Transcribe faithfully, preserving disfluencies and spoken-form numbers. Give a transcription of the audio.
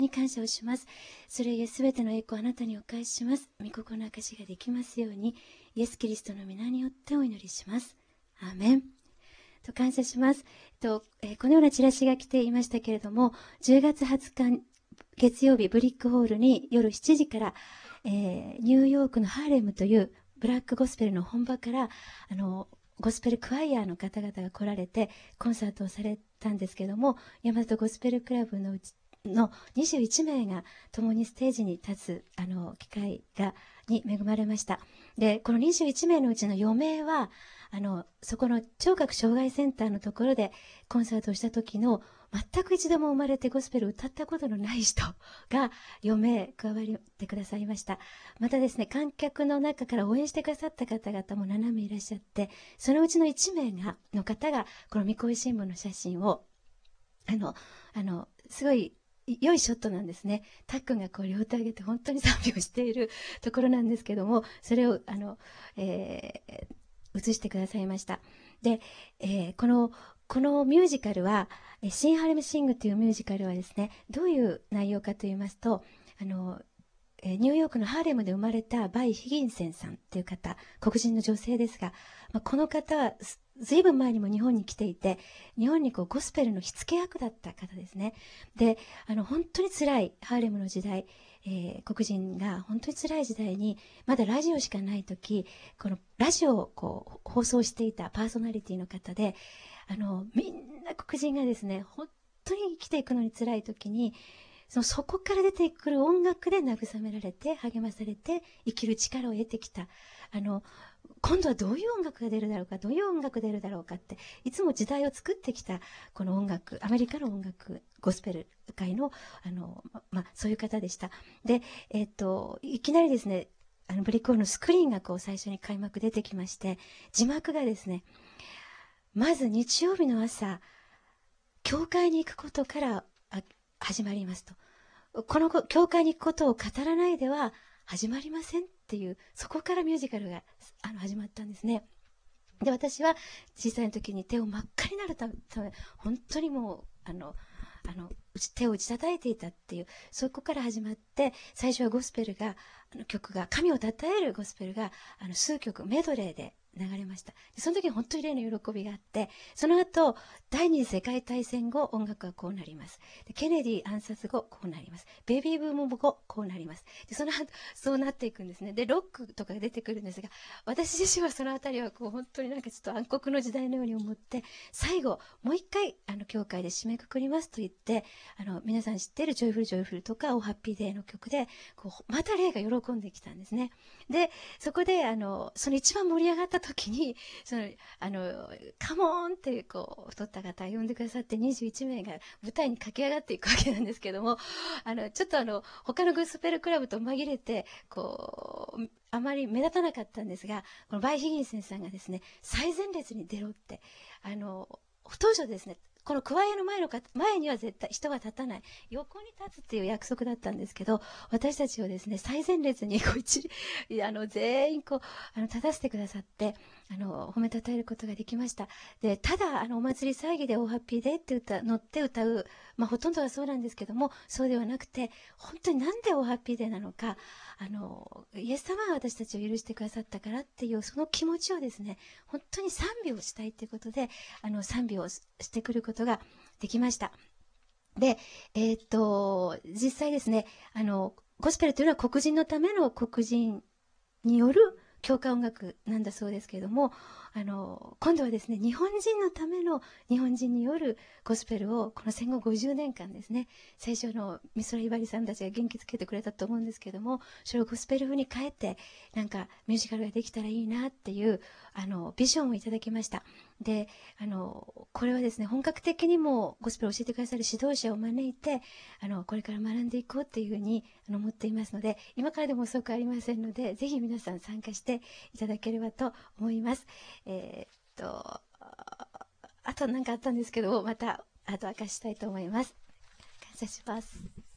に感謝をします。それゆえすべての栄光をあなたにお返しします。御心の証しができますように、イエス・キリストの皆によってお祈りします。アーメン。と感謝します。と、えー、このようなチラシが来ていましたけれども、じゅうがつはつか月曜日、ブリックホールに夜しちじから、えー、ニューヨークのハーレムというブラックゴスペルの本場から、あの、ゴスペルクワイヤーの方々が来られてコンサートをされたんですけども、大和ゴスペルクラブのうちのにじゅういちめいが共にステージに立つあの機会がに恵まれました。で、このにじゅういちめいのうちのよめいはあのそこの聴覚障害センターのところでコンサートをした時の全く一度も生まれてゴスペルを歌ったことのない人がよめい加わってくださいました。またですね、観客の中から応援してくださった方々もななめいいらっしゃって、そのうちのいちめいがの方がこの御声新聞の写真をあのあのすごい良いショットなんですね。タックンがこう両手上げて本当に賛美をしているところなんですけども、それをあの、えー、映してくださいました。で、えー、このこのミュージカルはシン・ハレム・シングというミュージカルはですね、どういう内容かと言いますと、あのニューヨークのハーレムで生まれたバイ・ヒギンセンさんという方、黒人の女性ですが、まあ、この方はずいぶん前にも日本に来ていて、日本にこうゴスペルの火付け役だった方ですね。で、あの本当に辛いハーレムの時代、えー、黒人が本当に辛い時代にまだラジオしかない時、このラジオをこう放送していたパーソナリティの方で、あのみんな黒人がですね、本当に生きていくのに辛い時に、そのそこから出てくる音楽で慰められて励まされて生きる力を得てきた。あの今度はどういう音楽が出るだろうか、どういう音楽出るだろうかって、いつも時代を作ってきたこの音楽、アメリカの音楽、ゴスペル界の、あの、ま、まそういう方でした。で、えっと、いきなりですね、あのブリックホールのスクリーンがこう最初に開幕出てきまして、字幕がですね、まず日曜日の朝、教会に行くことから始まりますと。この教会に行くことを語らないでは始まりませんっていう、そこからミュージカルがあの始まったんですね。で、私は小さい時に手を真っ赤になるため、本当にもうあのあの手を打ち叩いていたっていう、そこから始まって、最初はゴスペルがあの曲が神を称えるゴスペルがあの数曲メドレーで流れました。でその時に本当に霊の喜びがあって、その後第二次世界大戦後音楽はこうなります。でケネディ暗殺後こうなります。ベイビーブーム後こうなります。でその後そうなっていくんですね。でロックとかが出てくるんですが、私自身はそのあたりはこう本当になんかちょっと暗黒の時代のように思って、最後もう一回あの教会で締めくくりますと言って、あの皆さん知っているジョイフルジョイフルとかオーハッピーデーの曲でこうまた霊が喜んできたんですね。でそこであのその一番盛り上がった時に、そのあのカモンってこう太った方呼んでくださってにじゅういちめいが舞台に駆け上がっていくわけなんですけども、あのちょっとあの他のゴスペルクラブと紛れてこうあまり目立たなかったんですが、このバイ・ヒギンセンさんがですね、最前列に出ろってあの当初ですね、このクワイアの前の前には絶対人が立たない、横に立つっていう約束だったんですけど、私たちをですね、最前列にこう一あの全員こうあの立たせてくださって、あの褒めたたえることができました。でただあのお祭り騒ぎでオーハッピーデーって歌乗って歌う、まあ、ほとんどはそうなんですけども、そうではなくて、本当になんでオーハッピーデーなのか、あのイエス様が私たちを許してくださったからっていうその気持ちをですね、本当に賛美をしたいということで、あの賛美をしてくることができました。で、えー、っと実際ですね、あのゴスペルというのは黒人のための黒人による教会音楽なんだそうですけれども、あの今度はですね、日本人のための日本人によるゴスペルをこの戦後ごじゅうねんかんですね、最初の美空ひばりさんたちが元気つけてくれたと思うんですけども、それをゴスペル風に変えてなんかミュージカルができたらいいなっていうあのビジョンをいただきました。であのこれはですね、本格的にもゴスペルを教えてくださる指導者を招いて、あのこれから学んでいこうというふうにあの思っていますので、今からでも遅くありませんので、ぜひ皆さん参加していただければと思います。えー、っとあと何かあったんですけど、またあと明かしたいと思います。感謝します。